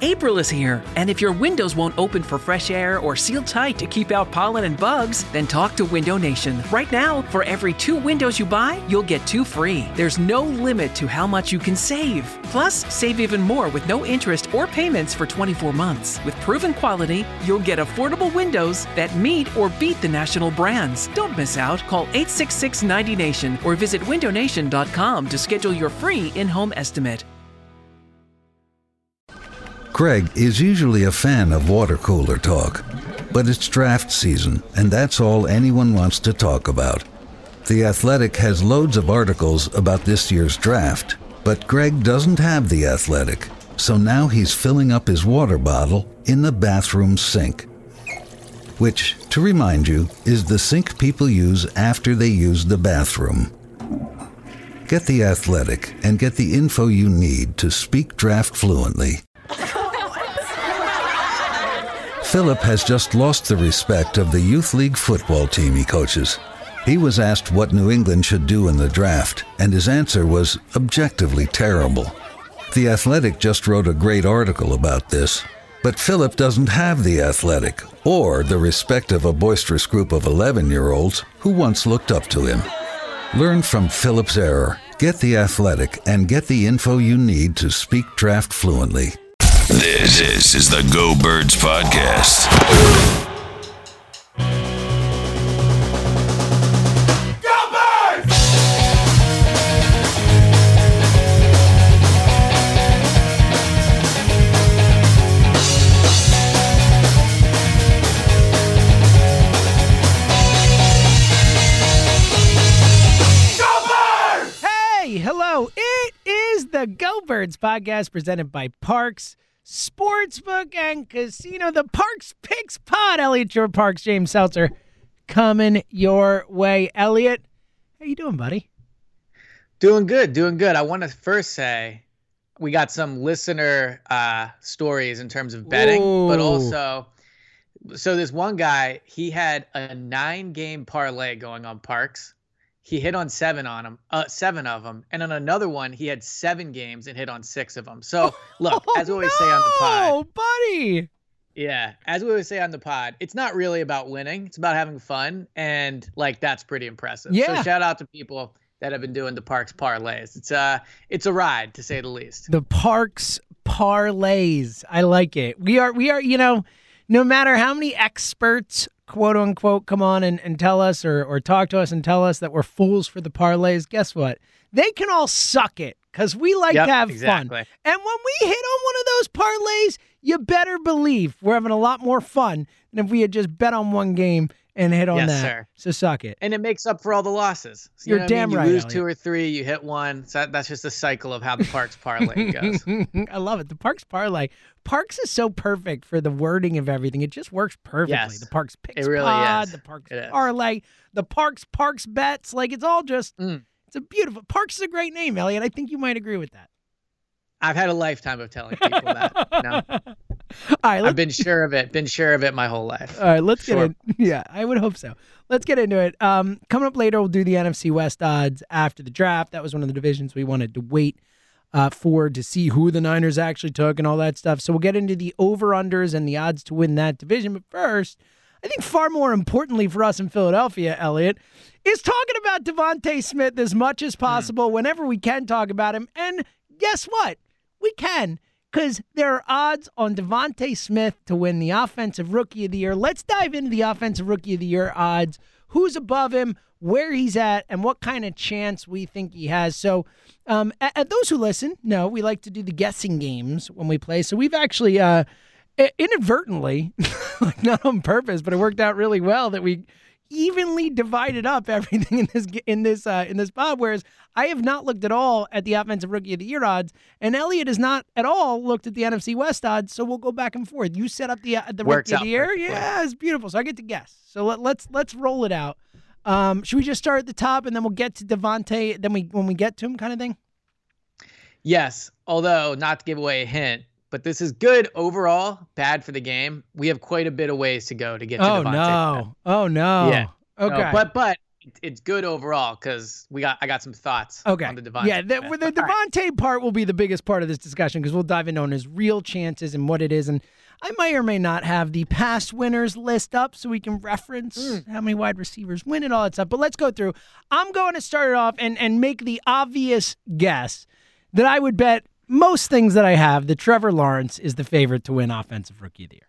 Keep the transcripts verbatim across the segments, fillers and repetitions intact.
April is here, and if your windows won't open for fresh air or seal tight to keep out pollen and bugs, then talk to Window Nation. Right now, for every two windows you buy, you'll get two free. There's no limit to how much you can save. Plus, save even more with no interest or payments for twenty-four months. With proven quality, you'll get affordable windows that meet or beat the national brands. Don't miss out. Call eight six six, ninety nation or visit window nation dot com to schedule your free in-home estimate. Greg is usually a fan of water cooler talk, but it's draft season, and that's all anyone wants to talk about. The Athletic has loads of articles about this year's draft, but Greg doesn't have The Athletic, so now he's filling up his water bottle in the bathroom sink, which, to remind you, is the sink people use after they use the bathroom. Get The Athletic and get the info you need to speak draft fluently. Philip has just lost the respect of the youth league football team he coaches. He was asked what New England should do in the draft, and his answer was objectively terrible. The Athletic just wrote a great article about this, but Philip doesn't have The Athletic or the respect of a boisterous group of eleven-year-olds who once looked up to him. Learn from Philip's error, get The Athletic, and get the info you need to speak draft fluently. This, this is the Go Birds Podcast. Go Birds! Go Birds! Hey, hello. It is the Go Birds Podcast presented by Parks Sportsbook and Casino, the Parks Picks Pod. Elliot George Parks, James Seltzer, coming your way. Elliot, how you doing, buddy? Doing good, doing good. I want to first say we got some listener uh, stories in terms of betting, Ooh. but also, so this one guy, he had a nine-game parlay going on Parks. He hit on seven on them, uh, seven of them, and on another one, he had seven games and hit on six of them. So, look, Oh, as we always say on the pod, Oh, buddy. yeah, as we always say on the pod, it's not really about winning; it's about having fun, and like that's pretty impressive. Yeah. So, shout out to people that have been doing the Parks parlays. It's uh, it's a ride to say the least. The Parks parlays. I like it. We are, we are, you know, no matter how many experts, quote unquote, come on and, and tell us or, or talk to us and tell us that we're fools for the parlays, guess what? They can all suck it because we like Yep, to have exactly. fun. And when we hit on one of those parlays, you better believe we're having a lot more fun than if we had just bet on one game and hit on Yes, that. sir. So suck it. And it makes up for all the losses. So, You're know what I damn mean? right, You lose Elliot. two or three, you hit one. So that, that's just a cycle of how the Parks parlay goes. I love it. The Parks parlay. Parks is so perfect for the wording of everything. It just works perfectly. Yes, the Parks Picks it really Pod, is. the Parks It is. parlay, the Parks Parks bets. Like it's all just. Mm. It's a beautiful. Parks is a great name, Elliot. I think you might agree with that. I've had a lifetime of telling people that. No, All right, let's, I've been sure of it. Been sure of it my whole life. all right, let's Sure. get in. Yeah, I would hope so. Let's get into it. Um, coming up later, we'll do the N F C West odds after the draft. That was one of the divisions we wanted to wait uh, for to see who the Niners actually took and all that stuff. So we'll get into the over-unders and the odds to win that division. But first, I think far more importantly for us in Philadelphia, Elliot, is talking about Devontae Smith as much as possible whenever we can talk about him. And guess what? We can, because there are odds on Devontae Smith to win the Offensive Rookie of the Year. Let's dive into the Offensive Rookie of the Year odds, who's above him, where he's at, and what kind of chance we think he has. So um, at, at those who listen, know we like to do the guessing games when we play. So we've actually uh, inadvertently, like not on purpose, but it worked out really well that we evenly divided up everything in this in this uh, in this pod. Whereas I have not looked at all at the Offensive Rookie of the Year odds, and Elliot has not at all looked at the N F C West odds. So we'll go back and forth. You set up the uh, the Works Rookie of out the Year, perfectly. yeah, it's beautiful. So I get to guess. So let, let's let's roll it out. Um, should we just start at the top and then we'll get to Devontae? Then we when we get to him, kind of thing. Yes, although not to give away a hint, but this is good overall, bad for the game. We have quite a bit of ways to go to get to Oh Devontae Smith. no! Oh no! Yeah. Okay. No, but but it's good overall because we got I got some thoughts Okay. on the Devontae. Yeah, the, the Devontae part will be the biggest part of this discussion because we'll dive into on his real chances and what it is. And I may or may not have the past winners list up so we can reference mm. how many wide receivers win and all that stuff. But let's go through. I'm going to start it off and, and make the obvious guess that I would bet most things that I have that Trevor Lawrence is the favorite to win Offensive Rookie of the Year.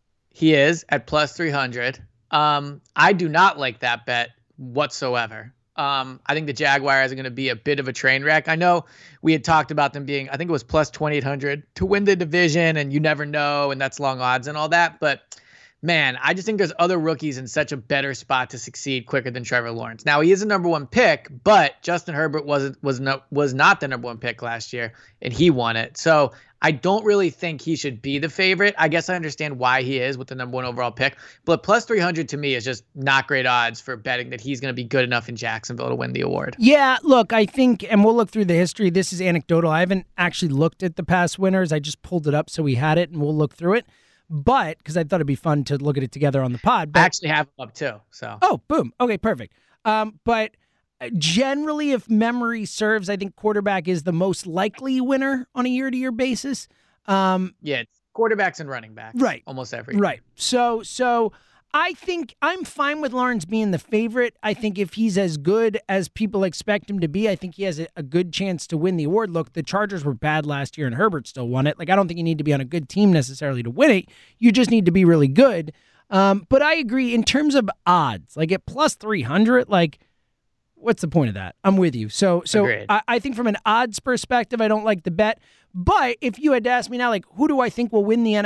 He is at plus three hundred. Um, I do not like that bet whatsoever. Um, I think the Jaguars are going to be a bit of a train wreck. I know we had talked about them being, I think it was plus twenty-eight hundred to win the division, and you never know, and that's long odds and all that. But man, I just think there's other rookies in such a better spot to succeed quicker than Trevor Lawrence. Now, he is a number one pick, but Justin Herbert wasn't was no, was not the number one pick last year, and he won it. So I don't really think he should be the favorite. I guess I understand why he is with the number one overall pick, but plus three hundred to me is just not great odds for betting that he's going to be good enough in Jacksonville to win the award. Yeah, look, I think, and we'll look through the history. This is anecdotal. I haven't actually looked at the past winners. I just pulled it up so we had it, and we'll look through it. But, because I thought it'd be fun to look at it together on the pod. But, I actually have them up too. So. Oh, boom. Okay, perfect. Um, but generally, if memory serves, I think quarterback is the most likely winner on a year-to-year basis. Um, yeah, it's quarterbacks and running backs. Right. Almost every. Right. So, so I think I'm fine with Lawrence being the favorite. I think if he's as good as people expect him to be, I think he has a, a good chance to win the award. Look, the Chargers were bad last year and Herbert still won it. Like, I don't think you need to be on a good team necessarily to win it. You just need to be really good. Um, but I agree in terms of odds, like at plus three hundred, like, what's the point of that? I'm with you. So, so I, I think from an odds perspective, I don't like the bet. But if you had to ask me now, like, who do I think will win the N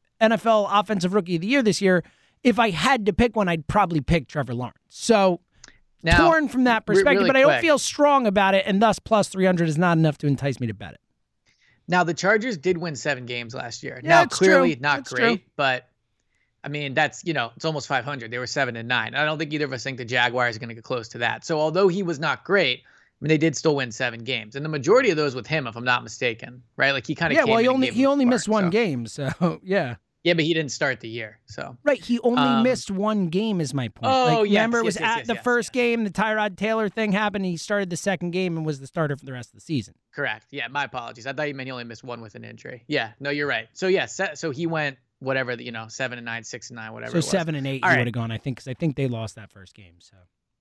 F L Offensive Rookie of the Year this year? If I had to pick one, I'd probably pick Trevor Lawrence. So, now, torn from that perspective, really but I don't feel strong about it, and thus plus three hundred is not enough to entice me to bet it. Now, the Chargers did win seven games last year. Yeah, now, clearly true. not that's great, true. but I mean, that's, you know, it's almost five hundred. They were seven and nine. I don't think either of us think the Jaguars are going to get close to that. So, although he was not great, I mean, they did still win seven games, and the majority of those with him, if I'm not mistaken, right? Like he kind of yeah. Came Well, he only he he only spark, missed one so. game, so yeah. Yeah, but he didn't start the year, so right. He only um, missed one game, is my point. Oh, like, yes, remember, it yes, was yes, at yes, the yes, first yes. game. The Tyrod Taylor thing happened. And he started the second game and was the starter for the rest of the season. Correct. Yeah, my apologies. I thought you meant he only missed one with an injury. Yeah, no, you're right. So yeah, so he went whatever the, you know, seven and nine, six and nine, whatever. So it was. seven and eight, All he right. would have gone. I think because I think they lost that first game. So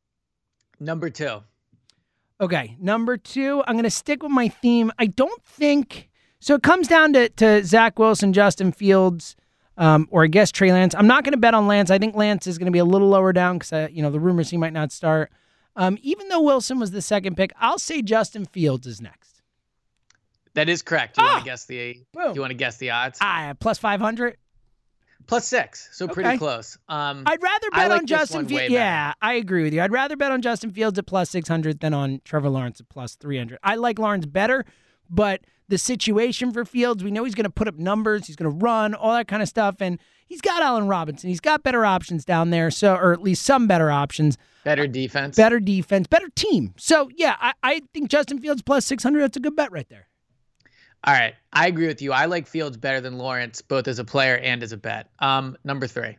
number two. Okay, number two. I'm going to stick with my theme. I don't think so. It comes down to to Zach Wilson, Justin Fields. Um, or I guess Trey Lance. I'm not going to bet on Lance. I think Lance is going to be a little lower down because, you know, the rumors he might not start. Um, even though Wilson was the second pick, I'll say Justin Fields is next. That is correct. Do you Ah! want to guess the? Boom. Do you want to guess the odds? Ah, plus five hundred. Plus six, so pretty Okay. close. Um, I'd rather I bet like on this Justin one way Fields. Yeah, I agree with you. I'd rather bet on Justin Fields at plus six hundred than on Trevor Lawrence at plus three hundred. I like Lawrence better, but the situation for Fields, we know he's going to put up numbers, he's going to run, all that kind of stuff, and he's got Allen Robinson. He's got better options down there, so or at least some better options. Better defense. Better defense, better team. So, yeah, I, I think Justin Fields plus six hundred, that's a good bet right there. All right. I agree with you. I like Fields better than Lawrence, both as a player and as a bet. Um, number three.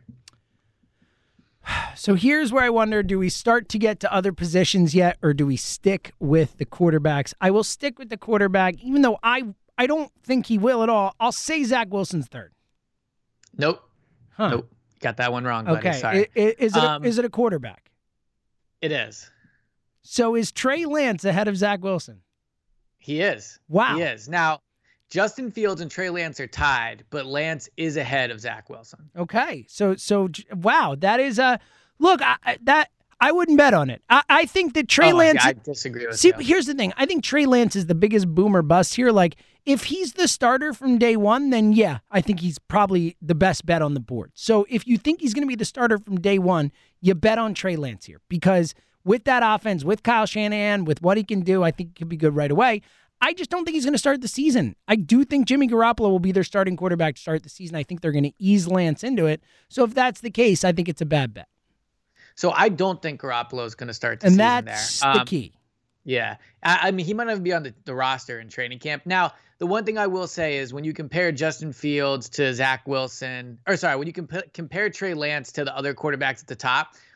So here's where I wonder, do we start to get to other positions yet, or do we stick with the quarterbacks? I will stick with the quarterback, even though I, I don't think he will at all. I'll say Zach Wilson's third. Nope. Huh. Nope. Got that one wrong, buddy. Okay. Sorry. I- I- Is it, Um, a, is it a quarterback? It is. So is Trey Lance ahead of Zach Wilson? He is. Wow. He is. Now, Justin Fields and Trey Lance are tied, but Lance is ahead of Zach Wilson. Okay. So, so wow, that is a look. I, I- that I wouldn't bet on it. I, I think that Trey Oh, Lance. I disagree with See, you. here's the thing. I think Trey Lance is the biggest boomer bust here. Like, if he's the starter from day one, then yeah, I think he's probably the best bet on the board. So if you think he's going to be the starter from day one, you bet on Trey Lance here because with that offense, with Kyle Shanahan, with what he can do, I think he could be good right away. I just don't think he's going to start the season. I do think Jimmy Garoppolo will be their starting quarterback to start the season. I think they're going to ease Lance into it. So if that's the case, I think it's a bad bet. So I don't think Garoppolo is going to start the And season that's there. the Um, key. Yeah. I, I mean, he might not be on the, the roster in training camp. Now, the one thing I will say is when you compare Justin Fields to Zach Wilson, or sorry, when you comp- compare Trey Lance to the other quarterbacks at the top,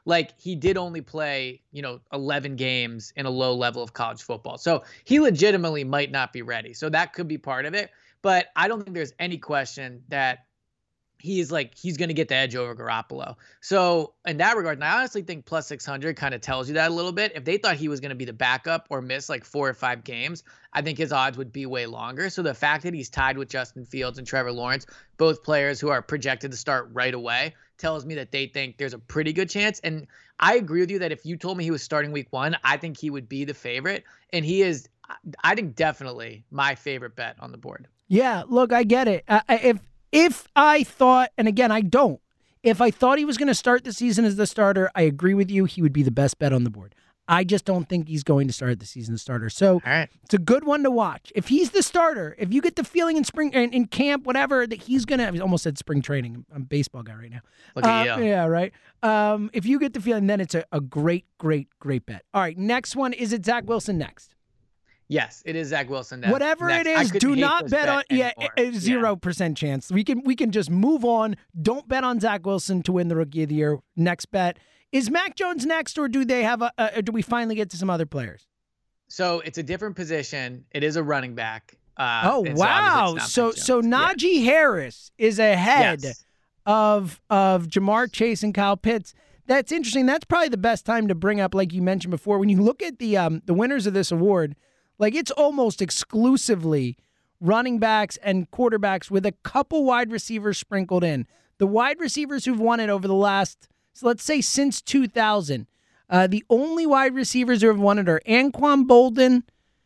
like he did only play, you know, eleven games in a low level of college football. So he legitimately might not be ready. So that could be part of it. But I don't think there's any question that he is like, he's going to get the edge over Garoppolo. So in that regard, and I honestly think plus six hundred kind of tells you that a little bit. If they thought he was going to be the backup or miss like four or five games, I think his odds would be way longer. So the fact that he's tied with Justin Fields and Trevor Lawrence, both players who are projected to start right away, tells me that they think there's a pretty good chance. And I agree with you that if you told me he was starting week one, I think he would be the favorite. And he is, I think, definitely my favorite bet on the board. Yeah, look, I get it. Uh, if If I thought, and again, I don't, if I thought he was going to start the season as the starter, I agree with you. He would be the best bet on the board. I just don't think he's going to start the season as starter. So All right. It's a good one to watch. If he's the starter, if you get the feeling in spring, in, in camp, whatever, that he's going to, I almost said spring training. I'm a baseball guy right now. Look at uh, you. Yeah, right. Um, if you get the feeling, then it's a, a great, great, great bet. All right, next one. Is it Zach Wilson next? Yes, it is Zach Wilson. Next. Whatever next. it I is, couldn't do hate not this bet on. Yeah, anymore. zero percent chance. We can we can just move on. Don't bet on Zach Wilson to win the Rookie of the Year. Next bet is Mac Jones next, or do they have a? a or do we finally get to some other players? So it's a different position. It is a running back. Uh, oh and wow! So So so yeah. Najee Harris is ahead Yes. of of Jamar Chase and Kyle Pitts. That's interesting. That's probably the best time to bring up, like you mentioned before, when you look at the um the winners of this award. Like, it's almost exclusively running backs and quarterbacks with a couple wide receivers sprinkled in. The wide receivers who've won it over the last, so let's say since two thousand, uh, the only wide receivers who have won it are Anquan Bolden,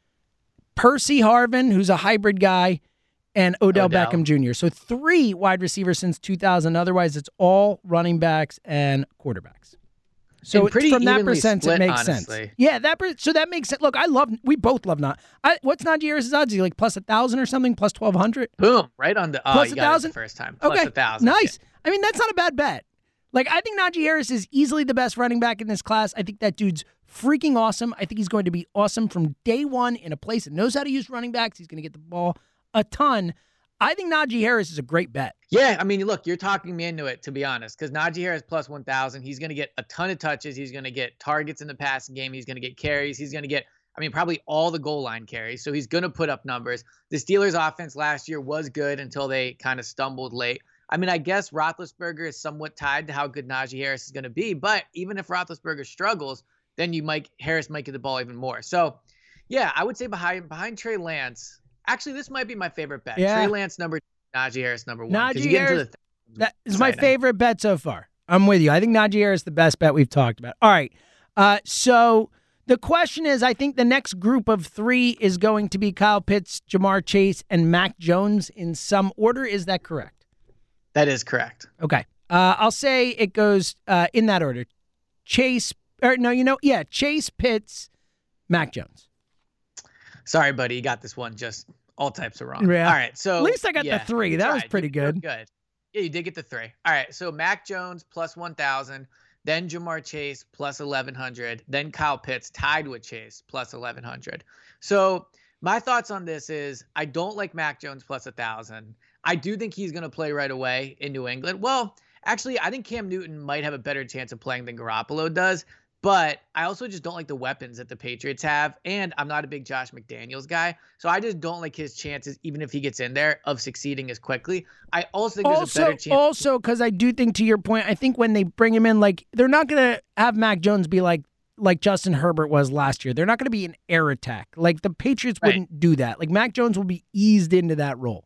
Percy Harvin, who's a hybrid guy, and Odell, Odell. Beckham Junior So three wide receivers since two thousand. Otherwise, it's all running backs and quarterbacks. So And pretty from that evenly percent, split, it makes honestly. sense. Yeah, that per- so that makes sense. Look, I love. We both love not. I, what's Najee Harris's odds? Is he like plus a thousand or something? Plus twelve hundred? Boom! Right on the. Oh, Plus you a got it thousand? the first time. Plus Okay, a thousand. nice. I mean, that's not a bad bet. Like, I think Najee Harris is easily the best running back in this class. I think that dude's freaking awesome. I think he's going to be awesome from day one in a place that knows how to use running backs. He's going to get the ball a ton. I think Najee Harris is a great bet. Yeah, I mean, look, you're talking me into it, to be honest, because Najee Harris plus one thousand. He's going to get a ton of touches. He's going to get targets in the passing game. He's going to get carries. He's going to get, I mean, probably all the goal line carries. So he's going to put up numbers. The Steelers' offense last year was good until they kind of stumbled late. I mean, I guess Roethlisberger is somewhat tied to how good Najee Harris is going to be. But even if Roethlisberger struggles, then you might Harris might get the ball even more. So, yeah, I would say behind behind Trey Lance. Actually, this might be my favorite bet. Yeah. Trey Lance number two, Najee Harris number one. 'Cause Najee you get into Harris, the that is my exciting. favorite bet so far. I'm with you. I think Najee Harris is the best bet we've talked about. All right. Uh, so the question is, I think the next group of three is going to be Kyle Pitts, Jamar Chase, and Mac Jones in some order. Is that correct? That is correct. Okay. Uh, I'll say it goes uh, in that order. Chase, or no, you know, yeah, Chase, Pitts, Mac Jones. Sorry, buddy. You got this one just all types of wrong. Yeah. All right. So At least I got yeah, the three. you That was tried. pretty You- you're good. Good. Yeah, you did get the three. All right. So Mac Jones plus one thousand, then Jamar Chase plus eleven hundred, then Kyle Pitts tied with Chase plus eleven hundred. So my thoughts on this is I don't like Mac Jones plus one thousand. I do think he's going to play right away in New England. Well, actually, I think Cam Newton might have a better chance of playing than Garoppolo does. But I also just don't like the weapons that the Patriots have. And I'm not a big Josh McDaniels guy. So I just don't like his chances, even if he gets in there, of succeeding as quickly. I also think there's Also, a better chance. also, because I do think, to your point, I think when they bring him in, like, they're not going to have Mac Jones be like like Justin Herbert was last year. They're not going to be an air attack. Like, the Patriots Right. wouldn't do that. Like, Mac Jones will be eased into that role.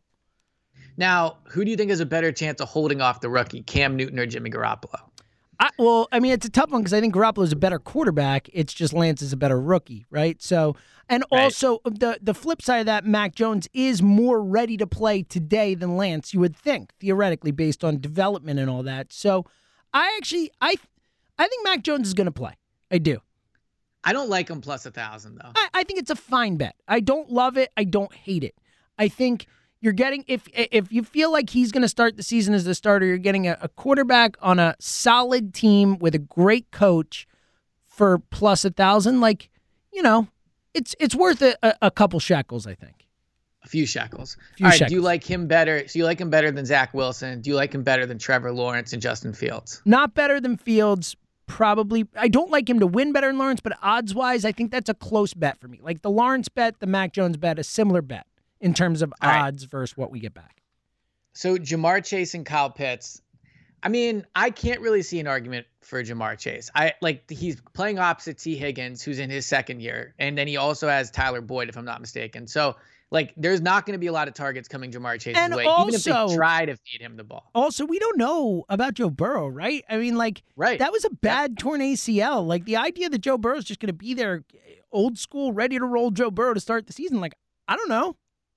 Now, who do you think has a better chance of holding off the rookie, Cam Newton or Jimmy Garoppolo? I, well, I mean, it's a tough one because I think Garoppolo is a better quarterback. It's just Lance is a better rookie, right? So, and Right. also the the flip side of that, Mac Jones is more ready to play today than Lance. You would think, theoretically, based on development and all that. So, I actually, I, I think Mac Jones is going to play. I do. I don't like him plus a thousand though. I, I think it's a fine bet. I don't love it. I don't hate it. I think you're getting, if if you feel like he's going to start the season as the starter, you're getting a, a quarterback on a solid team with a great coach for plus a thousand. Like, you know, it's it's worth a, a, a couple shekels, I think. A few shekels. Few All right. shekels. Do you like him better? So you like him better than Zach Wilson? Do you like him better than Trevor Lawrence and Justin Fields? Not better than Fields, probably, I don't like him to win better than Lawrence, but odds-wise, I think that's a close bet for me. Like the Lawrence bet, the Mac Jones bet, a similar bet in terms of All odds right. versus what we get back. So Jamar Chase and Kyle Pitts. I mean, I can't really see an argument for Jamar Chase. I like he's playing opposite T. Higgins, who's in his second year, and then he also has Tyler Boyd, if I'm not mistaken. So, like, there's not going to be a lot of targets coming Jamar Chase's And way, also, even if they try to feed him the ball. Also, we don't know about Joe Burrow, right? I mean, like, Right. that was a bad torn A C L. Like, the idea that Joe Burrow's just going to be there, old school, ready to roll Joe Burrow to start the season, like, I don't know.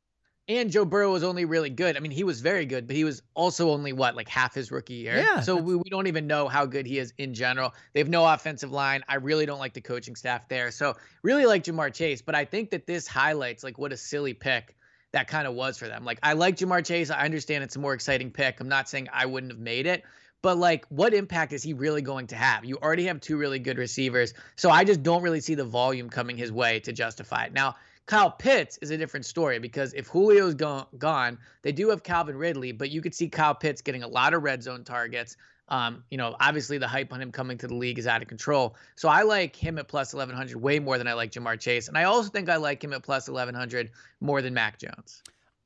And Joe Burrow was only really good. I mean, he was very good, but he was also only, what, like half his rookie year? Yeah, So we, we don't even know how good he is in general. They have no offensive line. I really don't like the coaching staff there. So really like Jamar Chase, but I think that this highlights, like, what a silly pick that kind of was for them. Like, I like Jamar Chase. I understand it's a more exciting pick. I'm not saying I wouldn't have made it, but, like, what impact is he really going to have? You already have two really good receivers. So I just don't really see the volume coming his way to justify it. Now, Kyle Pitts is a different story because if Julio's gone, gone, they do have Calvin Ridley, but you could see Kyle Pitts getting a lot of red zone targets. Um, you know, obviously the hype on him coming to the league is out of control. So I like him at plus eleven hundred way more than I like Jamar Chase. And I also think I like him at plus eleven hundred more than Mac Jones.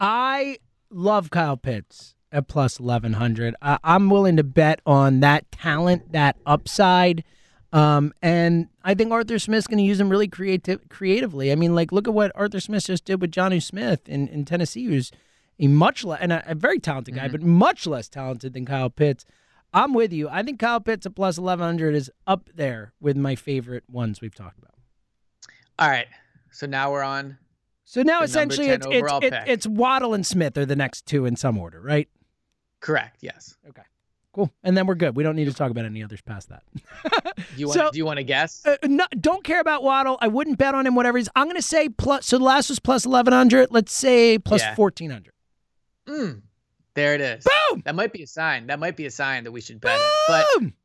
I love Kyle Pitts at plus eleven hundred. I, I'm willing to bet on that talent, that upside. Um, and I think Arthur Smith's going to use him really creative, creatively. I mean, like, look at what Arthur Smith just did with Jonnu Smith in, in Tennessee, who's a much less, and a, a very talented guy, mm-hmm. but much less talented than Kyle Pitts. I'm with you. I think Kyle Pitts at plus eleven hundred is up there with my favorite ones we've talked about. All right. So now we're on. So now essentially it's, it's, it's, it's Waddle and Smith are the next two in some order, right? Correct. Yes. Okay. Cool. And then we're good. We don't need to talk about any others past that. do you want so, do you want to guess? Uh, no, don't care about Waddle. I wouldn't bet on him, whatever he's. I'm going to say plus. So the last was plus eleven hundred. Let's say plus yeah. fourteen hundred. Mm, there it is. Boom! That might be a sign. That might be a sign that we should bet it. But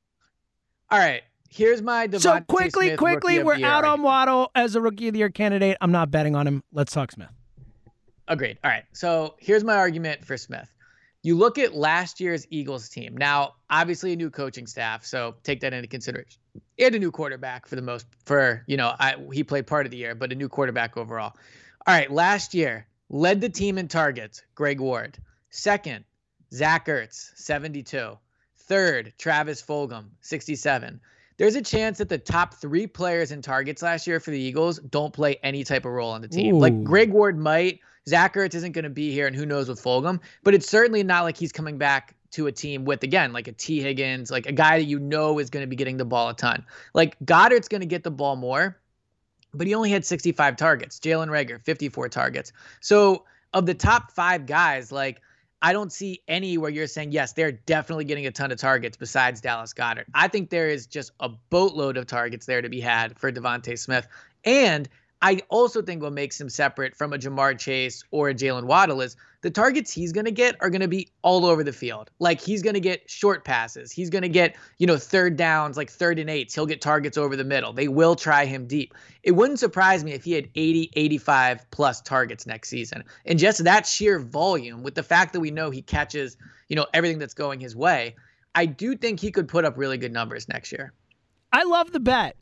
all right. Here's my Devontae So quickly, Smith quickly, we're out argument. on Waddle as a Rookie of the Year candidate. I'm not betting on him. Let's talk Smith. Agreed. All right. So here's my argument for Smith. You look at last year's Eagles team. Now, obviously a new coaching staff, so take that into consideration. And a new quarterback for the most, for, you know, I, he played part of the year, but a new quarterback overall. All right, last year, led the team in targets, Greg Ward. Second, Zach Ertz, seventy-two. Third, Travis Fulgham, sixty-seven. There's a chance that the top three players in targets last year for the Eagles don't play any type of role on the team. Ooh. Like Greg Ward might, Zach Ertz isn't going to be here, and who knows with Fulgham, but it's certainly not like he's coming back to a team with, again, like a T. Higgins, like a guy that you know is going to be getting the ball a ton. Like Goddard's going to get the ball more, but he only had sixty-five targets. Jalen Reagor, fifty-four targets. So of the top five guys, like I don't see any where you're saying, yes, they're definitely getting a ton of targets besides Dallas Goedert. I think there is just a boatload of targets there to be had for Devontae Smith. And I also think what makes him separate from a Jamar Chase or a Jalen Waddle is the targets he's going to get are going to be all over the field. Like he's going to get short passes. He's going to get, you know, third downs, like third and eights. He'll get targets over the middle. They will try him deep. It wouldn't surprise me if he had eighty, eighty-five plus targets next season. And just that sheer volume with the fact that we know he catches, you know, everything that's going his way, I do think he could put up really good numbers next year. I love the bet.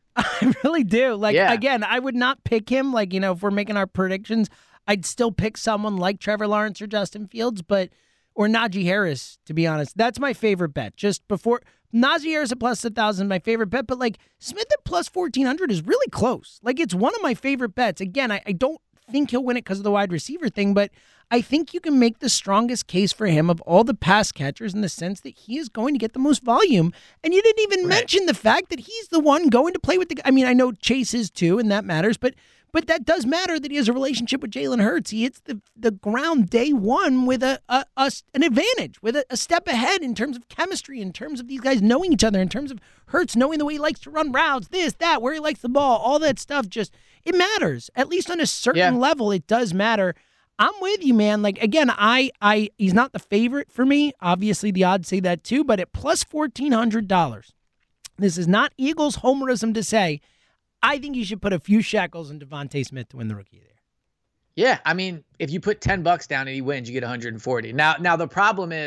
I really do. Like, yeah. Again, I would not pick him. Like, you know, if we're making our predictions, I'd still pick someone like Trevor Lawrence or Justin Fields, but or Najee Harris, to be honest. That's my favorite bet. Just before Najee Harris at plus one thousand, my favorite bet, but like Smith at plus fourteen hundred is really close. Like, it's one of my favorite bets. Again, I, I don't think he'll win it because of the wide receiver thing, but I think you can make the strongest case for him of all the pass catchers in the sense that he is going to get the most volume. And you didn't even right. mention the fact that he's the one going to play with the – I mean, I know Chase is too, and that matters, but but that does matter that he has a relationship with Jalen Hurts. He hits the, the ground day one with a, a, a an advantage, with a, a step ahead in terms of chemistry, in terms of these guys knowing each other, in terms of Hurts knowing the way he likes to run routes, this, that, where he likes the ball, all that stuff just – it matters. At least on a certain yeah. level, it does matter. I'm with you, man. Like, again, I, I, he's not the favorite for me. Obviously, the odds say that too, but at plus fourteen hundred dollars, this is not Eagles homerism to say, I think you should put a few shekels in Devontae Smith to win the Rookie of the Year. Yeah, I mean, if you put ten bucks down and he wins, you get one hundred forty. Now, now the problem is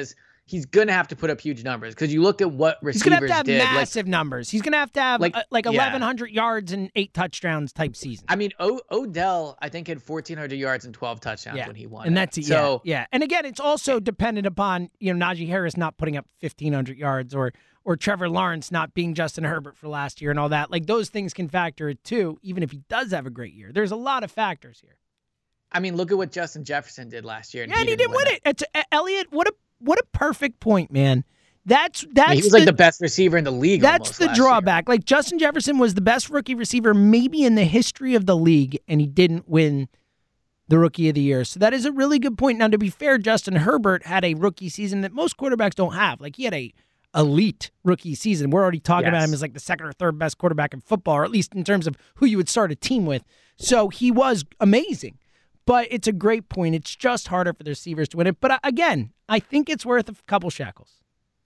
he's going to have to put up huge numbers because you look at what receivers He's going to have to have did. massive like, numbers. He's going to have to have like, uh, like yeah. eleven hundred yards and eight touchdowns type season. I mean, o- Odell, I think, had fourteen hundred yards and twelve touchdowns yeah. when he won. And it. that's it. So, yeah, yeah. And again, it's also dependent upon, you know, Najee Harris not putting up fifteen hundred yards or or Trevor Lawrence not being Justin Herbert for last year and all that. Like, those things can factor it too, even if he does have a great year. There's a lot of factors here. I mean, look at what Justin Jefferson did last year. And yeah, he and he didn't didn't win it. it. It's Elliott. What a what a perfect point, man. That's that's I mean, he was the, like the best receiver in the league. That's the drawback. Year. Like, Justin Jefferson was the best rookie receiver maybe in the history of the league, and he didn't win the Rookie of the Year. So that is a really good point. Now, to be fair, Justin Herbert had a rookie season that most quarterbacks don't have. Like, he had a elite rookie season. We're already talking yes. about him as like the second or third best quarterback in football, or at least in terms of who you would start a team with. So he was amazing. But it's a great point. It's just harder for the receivers to win it. But again, I think it's worth a couple shekels.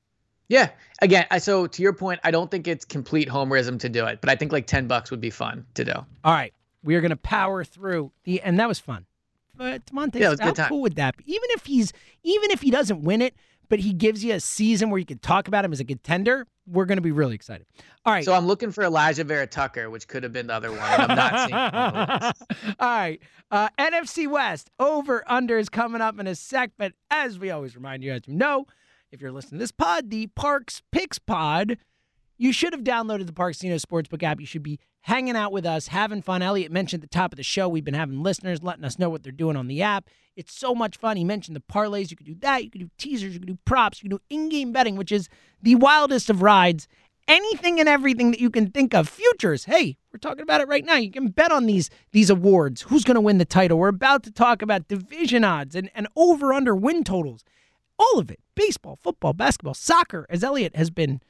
Yeah. Again, I so to your point, I don't think it's complete homerism to do it, but I think like ten bucks would be fun to do. All right. We are going to power through the, and that was fun. But Monte, yeah, how cool would that be? Even if he's, even if he doesn't win it, but he gives you a season where you can talk about him as a contender, we're going to be really excited. All right. So I'm looking for Elijah Vera Tucker, which could have been the other one. And I'm not seeing one of the ones. All right. Uh, N F C West over under is coming up in a sec. But as we always remind you, as you know, if you're listening to this pod, the Parks Picks pod, you should have downloaded the Parks Casino Sportsbook app. You should be hanging out with us, having fun. Elliot mentioned at the top of the show, we've been having listeners letting us know what they're doing on the app. It's so much fun. He mentioned the parlays. You could do that. You could do teasers. You could do props. You could do in-game betting, which is the wildest of rides. Anything and everything that you can think of. Futures. Hey, we're talking about it right now. You can bet on these these awards. Who's going to win the title? We're about to talk about division odds and, and over-under win totals. All of it. Baseball, football, basketball, soccer, as Elliot has been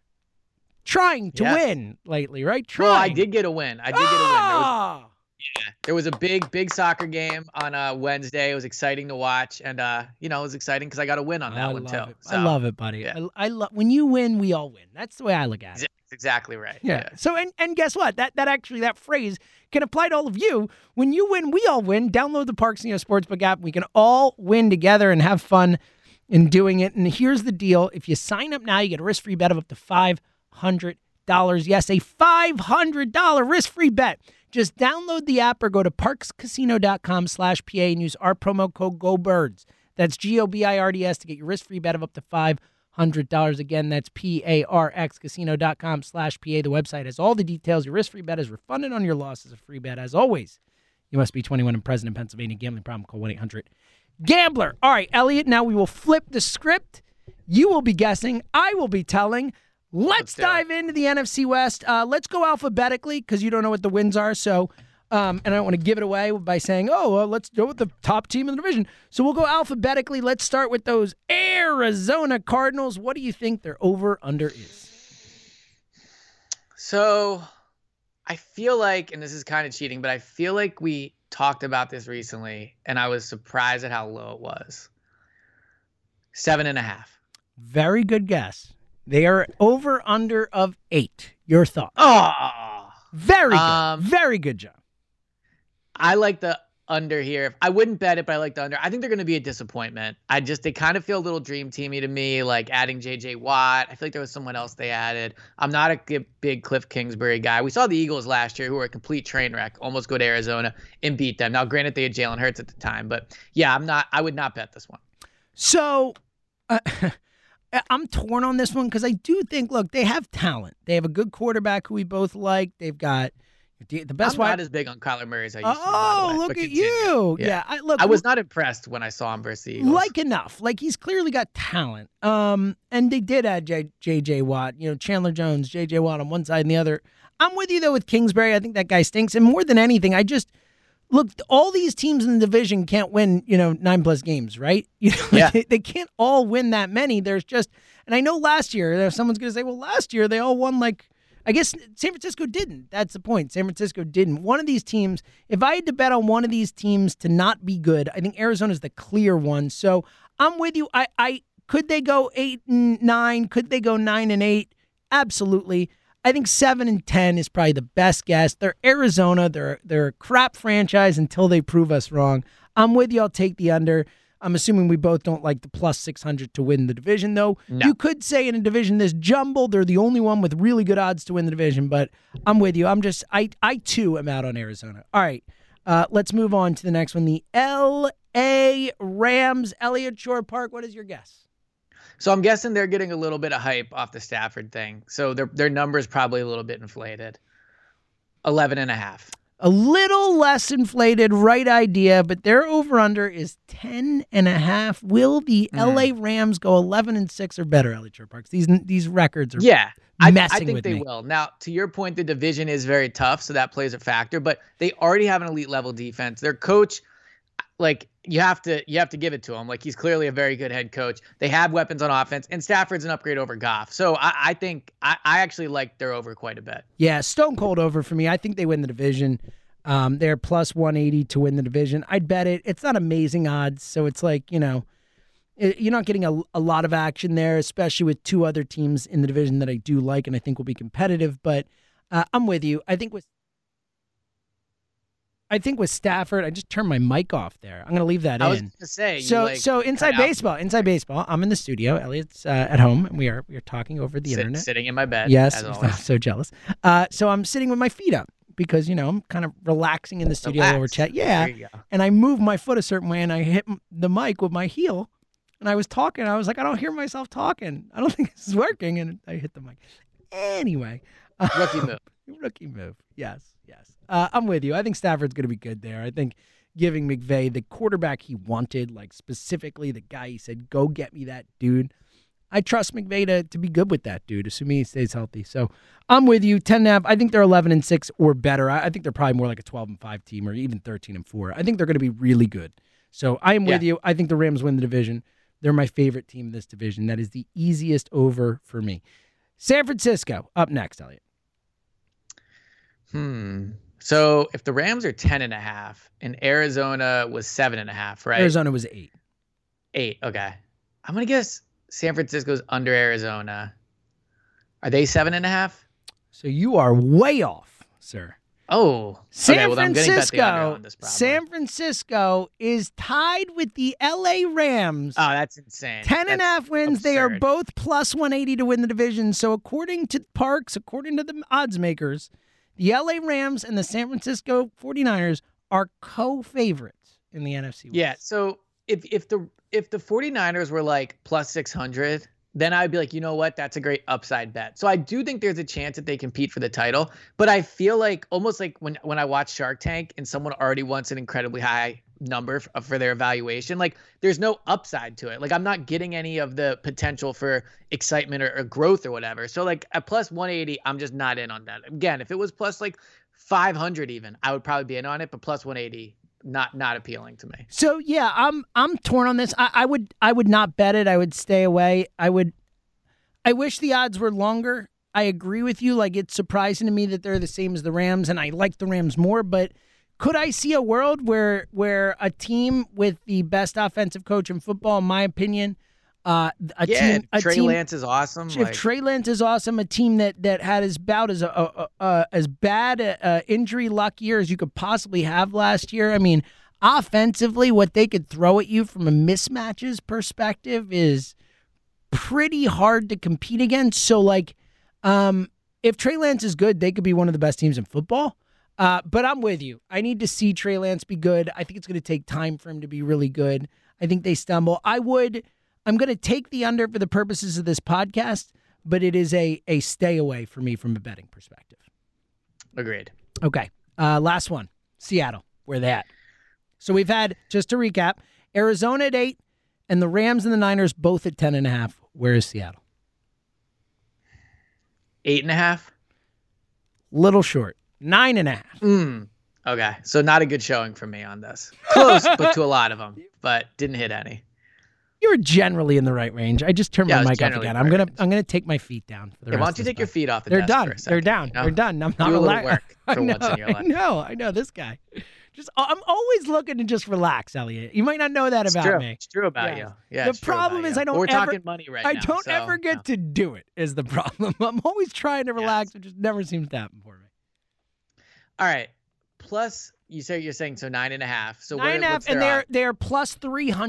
trying to yes. win lately, right? Trying. Well, I did get a win. I did ah! get a win. There was, yeah, there was a big, big soccer game on uh, Wednesday. It was exciting to watch, and uh, you know, it was exciting because I got a win on that I one love too. It. So, I love it, buddy. Yeah. I, I love when you win, we all win. That's the way I look at it. That's exactly right. Yeah. yeah. So and and guess what? That that actually that phrase can apply to all of you. When you win, we all win. Download the Parks Casino Sportsbook app. We can all win together and have fun in doing it. And here's the deal: if you sign up now, you get a risk-free bet of up to five hundred dollars. Yes, a five hundred dollars risk-free bet. Just download the app or go to parkscasino.com slash PA and use our promo code GOBIRDS. That's G O B I R D S to get your risk-free bet of up to five hundred dollars. Again, that's P A R X casino.com slash PA. The website has all the details. Your risk-free bet is refunded on your loss as a free bet. As always, you must be twenty-one and present in Pennsylvania. Gambling problem, call one eight hundred gambler. All right, Elliot, now we will flip the script. You will be guessing. I will be telling. Let's, let's dive it. into the N F C West. Uh, let's go alphabetically because you don't know what the wins are. So, um, and I don't want to give it away by saying, oh, well, let's go with the top team in the division. So we'll go alphabetically. Let's start with those Arizona Cardinals. What do you think their over-under is? So I feel like, and this is kind of cheating, but I feel like we talked about this recently, and I was surprised at how low it was. Seven and a half. Very good guess. They are over under of eight. Your thoughts? Oh, very good. Um, very good job. I like the under here. I wouldn't bet it, but I like the under. I think they're going to be a disappointment. I just, they kind of feel a little dream teamy to me, like adding J J Watt. I feel like there was someone else they added. I'm not a big Cliff Kingsbury guy. We saw the Eagles last year, who were a complete train wreck, almost go to Arizona and beat them. Now, granted, they had Jalen Hurts at the time, but yeah, I'm not, I would not bet this one. So, uh, I'm torn on this one because I do think, look, they have talent. They have a good quarterback who we both like. They've got the best. I'm wide... not as big on Kyler Murray as I used oh, to. Oh, look but at continue. you! Yeah, yeah I, look, I was not impressed when I saw him versus the Eagles. Like enough, like he's clearly got talent. Um, and they did add J J Watt. You know, Chandler Jones, J J Watt on one side and the other. I'm with you though with Kingsbury. I think that guy stinks. And more than anything, I just. Look, all these teams in the division can't win, you know, nine plus games, right? You know, yeah. they, they can't all win that many. There's just, and I know last year, someone's going to say, well, last year they all won like, I guess San Francisco didn't. That's the point. San Francisco didn't. One of these teams, if I had to bet on one of these teams to not be good, I think Arizona's the clear one. So I'm with you. I, I could they go eight and nine? Could they go nine and eight? Absolutely. I think seven and ten is probably the best guess. They're Arizona. They're they're a crap franchise until they prove us wrong. I'm with you. I'll take the under. I'm assuming we both don't like the plus six hundred to win the division, though. No. You could say in a division this jumbled, they're the only one with really good odds to win the division, but I'm with you. I'm just, I, I too am out on Arizona. All right, uh, let's move on to the next one. The L A Rams, Elliott Shore Park. What is your guess? So I'm guessing they're getting a little bit of hype off the Stafford thing. So their their number is probably a little bit inflated. eleven and a half. A little less inflated, right idea, but their over-under is ten and a half. Will the mm. L A Rams go eleven and six or better, Elliott Shore Parks? These these records are yeah, messing I, I think with they me. will. Now, to your point, the division is very tough, so that plays a factor, but they already have an elite level defense. Their coach, like, you have to you have to give it to him. Like, he's clearly a very good head coach. They have weapons on offense, and Stafford's an upgrade over Goff. So I, I think I, I actually like their over quite a bit. Yeah, stone cold over for me. I think they win the division. Um, they're plus one eighty to win the division. I'd bet it. It's not amazing odds, so it's like, you know, it, you're not getting a, a lot of action there, especially with two other teams in the division that I do like and I think will be competitive. But uh, I'm with you. I think with I think with Stafford, I just turned my mic off there. I'm going to leave that I in. was going to say. So, you, like, so inside baseball, inside baseball. I'm in the studio. Elliott's uh, at home, and we are we are talking over the sit, internet. Sitting in my bed. Yes, as I'm always. so jealous. Uh, so I'm sitting with my feet up because, you know, I'm kind of relaxing in the studio Relax. over chat. Yeah, There you go. and I move my foot a certain way, and I hit the mic with my heel, and I was talking. I was like, I don't hear myself talking. I don't think this is working, and I hit the mic. Anyway, Rookie move. Rookie move. Yes, yes. Uh, I'm with you. I think Stafford's going to be good there. I think giving McVay the quarterback he wanted, like specifically the guy he said, go get me that dude. I trust McVay to, to be good with that dude, assuming he stays healthy. So I'm with you. ten and a half. I think they're eleven and six or better. I, I think they're probably more like a twelve and five team or even thirteen and four. I think they're going to be really good. So I am with Yeah. you. I think the Rams win the division. They're my favorite team in this division. That is the easiest over for me. San Francisco up next, Elliott. Hmm. So if the Rams are ten and a half and Arizona was seven and a half, right? Arizona was eight. Eight. Okay. I'm going to guess San Francisco's under Arizona. Are they seven and a half? So you are way off, sir. Oh, San okay, well, I'm gonna bet the under Francisco, on this probably. San Francisco is tied with the L A Rams. Oh, that's insane. Ten and a half wins. Absurd. They are both plus one eighty to win the division. So according to Parks, according to the odds makers, the L A Rams and the San Francisco forty-niners are co-favorites in the N F C West. Yeah, so if if the if the forty-niners were like plus six hundred, then I'd be like, you know what? That's a great upside bet. So I do think there's a chance that they compete for the title, but I feel like almost like when, when I watch Shark Tank and someone already wants an incredibly high number for, for their evaluation, like there's no upside to it. Like I'm not getting any of the potential for excitement or, or growth or whatever. So like at plus one eighty, I'm just not in on that. Again, if it was plus like five hundred even, I would probably be in on it, but plus one eighty, not not appealing to me. So yeah, I'm I'm torn on this. I, I would I would not bet it. I would stay away. I would. I wish the odds were longer. I agree with you. Like it's surprising to me that they're the same as the Rams, and I like the Rams more. But could I see a world where where a team with the best offensive coach in football, in my opinion, uh, a yeah, team, a Trey team, Lance is awesome. If like, Trey Lance is awesome, a team that that had as about as a, a, a, a as bad a, a injury luck year as you could possibly have last year. I mean, offensively, what they could throw at you from a mismatches perspective is pretty hard to compete against. So, like, um, if Trey Lance is good, they could be one of the best teams in football. Uh, but I'm with you. I need to see Trey Lance be good. I think it's going to take time for him to be really good. I think they stumble. I would. I'm going to take the under for the purposes of this podcast, but it is a a stay away for me from a betting perspective. Agreed. Okay. Uh, last one. Seattle. Where they at? So we've had, just to recap, Arizona at eight, and the Rams and the Niners both at ten and a half. Where is Seattle? Eight and a half? Little short. Nine and a half. Mm. Okay. So not a good showing for me on this. Close, but to a lot of them, but didn't hit any. You were generally in the right range. I just turned Yeah, I my was mic off generally again. in I'm the gonna right range. I'm gonna take my feet down for the Yeah, rest why don't of you this take your podcast. feet off the They're desk done. for a second, They're down. you know? They're done. I'm not Do a little relaxed. work I for know. once in your I life. know. I know this guy. Just I'm always looking to just relax, Elliot. You might not know that It's about true. me. It's true about Yes. you. Yeah. The it's true problem about is you. I don't We're ever- talking money right I now. don't so, ever get no. to do it. Is the problem? I'm always trying to relax. It just never seems to happen for me. All right. Plus, you say you're saying so nine and a half. So Nine what, and a half, what's and their they're odds? they're plus three hundred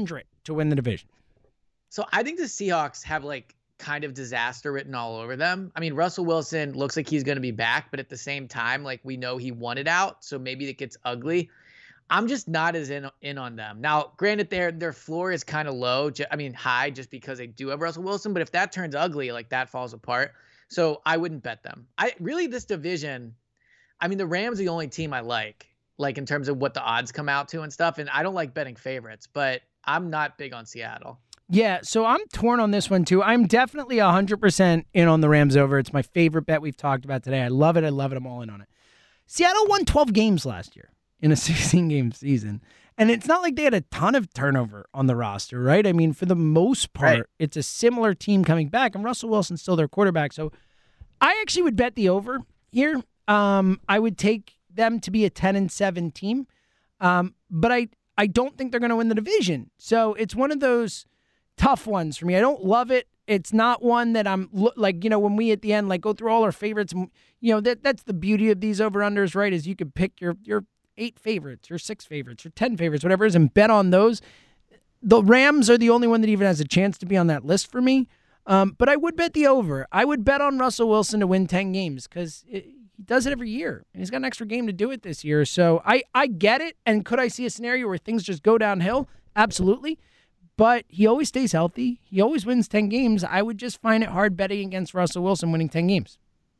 to win the division. So I think the Seahawks have like kind of disaster written all over them. I mean, Russell Wilson looks like he's going to be back, but at the same time, like we know he wanted out, so maybe it gets ugly. I'm just not as in in on them. Now, granted, their their floor is kind of low. I mean, high just because they do have Russell Wilson. But if that turns ugly, like that falls apart. So I wouldn't bet them. I really this division. I mean, the Rams are the only team I like, like in terms of what the odds come out to and stuff. And I don't like betting favorites, but I'm not big on Seattle. Yeah, so I'm torn on this one too. I'm definitely one hundred percent in on the Rams over. It's my favorite bet we've talked about today. I love it. I love it. I'm all in on it. Seattle won twelve games last year in a sixteen-game season. And it's not like they had a ton of turnover on the roster, right? I mean, for the most part, right. It's a similar team coming back, and Russell Wilson's still their quarterback. So I actually would bet the over here. Um, I would take them to be a ten and seven team. Um, but I, I don't think they're going to win the division. So it's one of those tough ones for me. I don't love it. It's not one that I'm like, you know, when we at the end, like go through all our favorites, and, you know, that that's the beauty of these over-unders, right? Is you could pick your, your eight favorites or six favorites or ten favorites, whatever it is, and bet on those. The Rams are the only one that even has a chance to be on that list for me. Um, but I would bet the over. I would bet on Russell Wilson to win ten games because he does it every year. And he's got an extra game to do it this year. So I, I get it. And could I see a scenario where things just go downhill? Absolutely. But he always stays healthy. He always wins ten games. I would just find it hard betting against Russell Wilson winning ten games.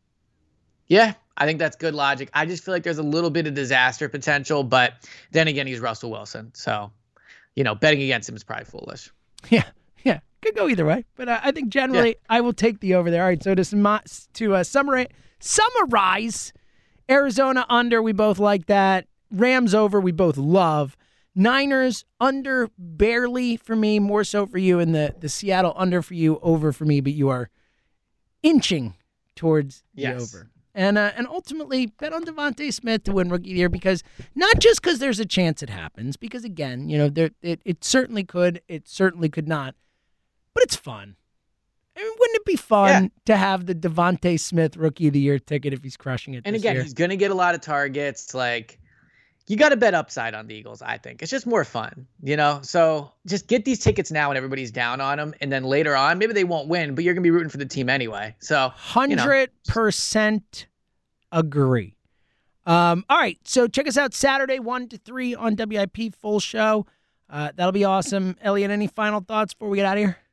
Yeah, I think that's good logic. I just feel like there's a little bit of disaster potential, but then again, he's Russell Wilson. So, you know, betting against him is probably foolish. Yeah, yeah. Could go either way. But uh, I think generally yeah. I will take the over there. All right, so to, sum- to uh, summarize, summarize, Arizona under, we both like that. Rams over, we both love. Niners under barely for me, more so for you, and the, the Seattle under for you, over for me, but you are inching towards the yes. over. And uh, and ultimately, bet on Devontae Smith to win Rookie of the Year, because not just because there's a chance it happens, because again, you know, there it, it certainly could, it certainly could not, but it's fun. I mean, wouldn't it be fun yeah. to have the Devontae Smith Rookie of the Year ticket if he's crushing it And this again, year? He's going to get a lot of targets. Like, you got to bet upside on the Eagles, I think. It's just more fun, you know? So just get these tickets now when everybody's down on them. And then later on, maybe they won't win, but you're going to be rooting for the team anyway. So, one hundred percent you know. Agree. Um, all right. So check us out Saturday, one to three on W I P, full show. Uh, that'll be awesome. Elliot, any final thoughts before we get out of here?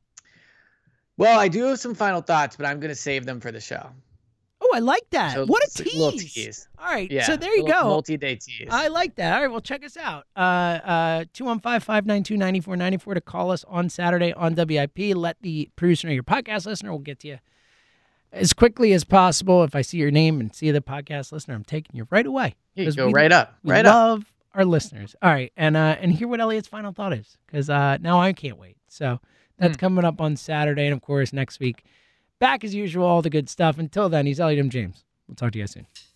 Well, I do have some final thoughts, but I'm going to save them for the show. Oh, I like that. So what a tease. tease. Little tease. All right. Yeah, so there you go. Multi-day tease. I like that. All right. Well, check us out. Uh, uh, two one five, five nine two, nine four nine four to call us on Saturday on W I P. Let the producer know your podcast listener. We'll get to you as quickly as possible. If I see your name and see the podcast listener, I'm taking you right away. You go we, right up. We right love up. our listeners. All right. And uh, and hear what Elliot's final thought is, because uh, now I can't wait. So that's mm. coming up on Saturday. And, of course, next week. Back as usual, all the good stuff. Until then, he's Elliot M. James. We'll talk to you guys soon.